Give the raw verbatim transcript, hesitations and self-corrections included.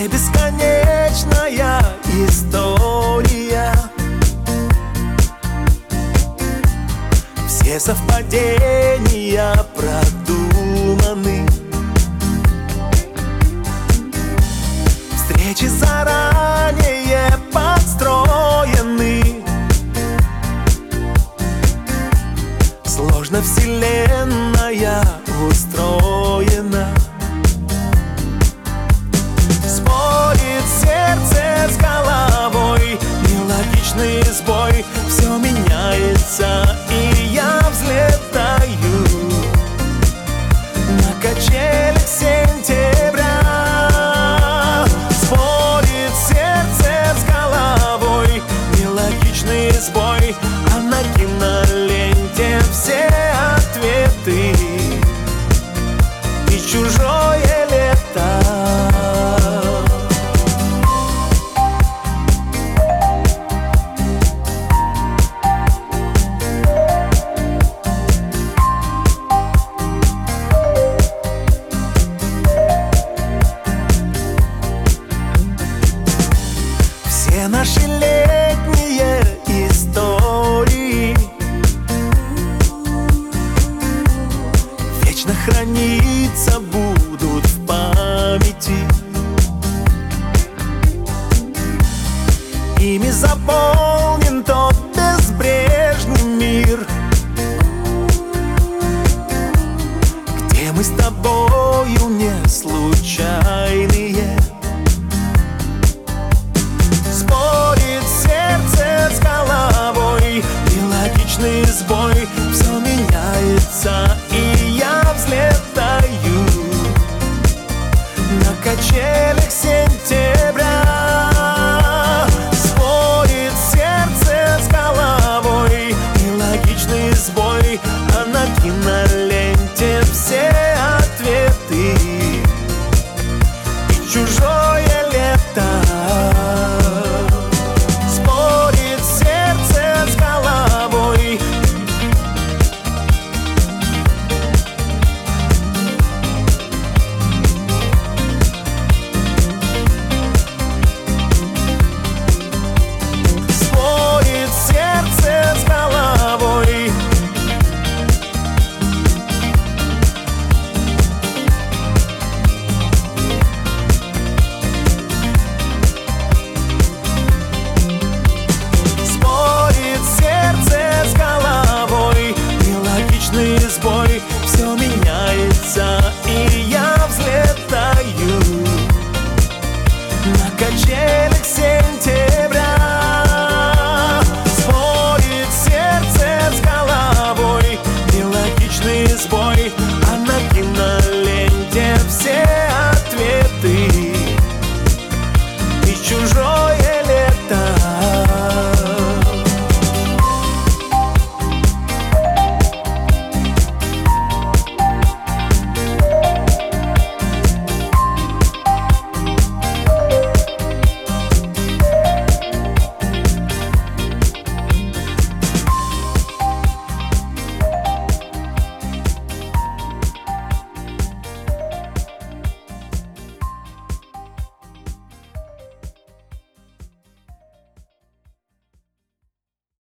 где бесконечная история. Все совпадения продуманы, встречи заранее подстроены. Сложно вселенная устроена. Спорит сердце с головой, мелодичный сбой. Все меняется, и я взлетаю на качелях сентября. Спорит сердце с головой, мелодичный сбой. А на киноленте все ответы и чужое лето. Все наши летние истории вечно храниться будут в памяти. Ими заполнен тот безбрежный мир, где мы с тобою не случайные. Спорит сердце с головой, мелодичный сбой. Все меняется, и я взлетаю на качелях сентября.